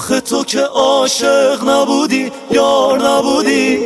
آخه تو که عاشق نبودی، یار نبودی.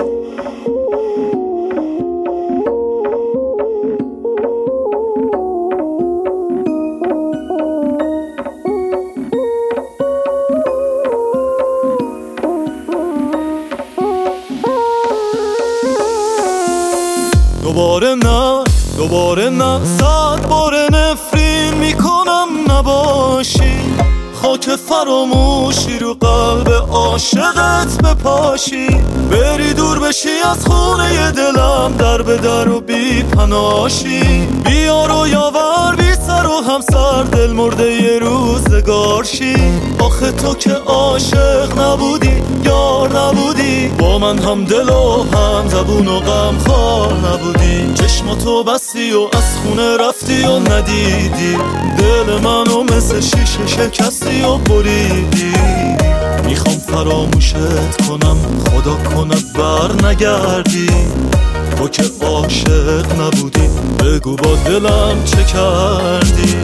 دوباره نه 100 بار نفرین میکنم نباشی. خاک فراموشی رو قلب عاشقت بپاشی. بری دور بشی از خونه دلم، در به در و بی پناشی. بیار و یاور بی سر و همسر، دل مرده یه روزگارشی. آخه تو که عاشق نبودی، یار نبودی. با من هم دل و هم زبون و غم خوار نبودی. چشماتو بستی و از خونه رفتی و ندیدی. دل منو مثل شیشه شکستی و بریدی. میخوام فراموشت کنم، خدا کنه بر نگردی. تو که عاشق نبودی، بگو با دلم چه کردی.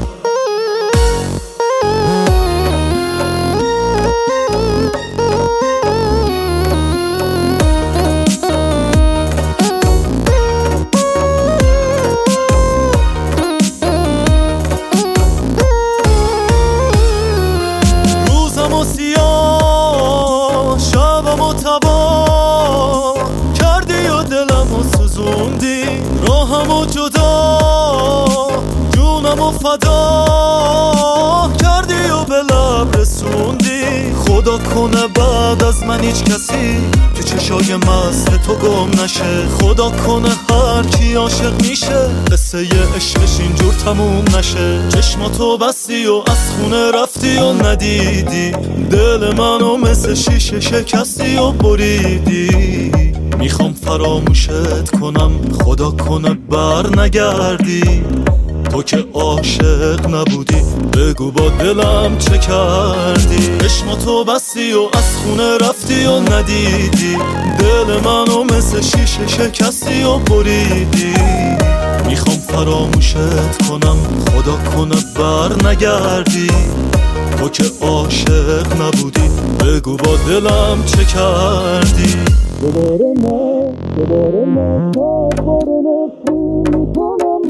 راهمو جدا جونمو فدا کردی و به لب رسوندی. خدا کنه بعد از من هیچ کسی تو چشای مست تو گم نشه. خدا کنه هر کی عاشق میشه قصه عشقش اینجور تموم نشه. چشماتو بستی و از خونه رفتی و ندیدی. دل منو مثل شیشه شکستی و بریدی. میخوام فراموشت کنم، خدا کنه بر نگردی. تو که عاشق نبودی، بگو با دلم چه کردی. چشماتو بستی و از خونه رفتی و ندیدی. دل منو مثل شیشه شکستی و بریدی. میخوام فراموشت کنم، خدا کنه بر نگردی. تو که عاشق نبودی، بگو با دلم چه کردی. دوباره نه 100 بار نفرین میکنم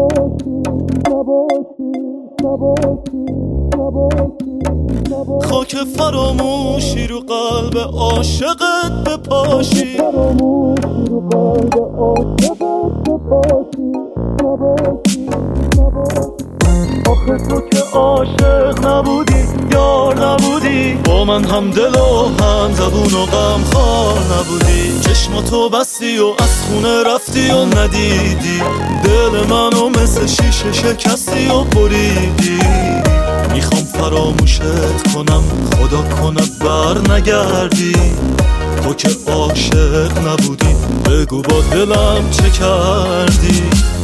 نباشی. خاک فراموشی رو قلب عاشقت بپاشی. آخه تو که عاشق نبودی، یار نبودی. با من هم دل و هم زبون و غم خوار نبودی. چشماتو بستی و از خونه رفتی و ندیدی. دل منو مثل شیشه شکستی و بریدی. میخوام فراموشت کنم، خدا کنه بر نگردی. تو که عاشق نبودی، بگو با دلم چه کردی.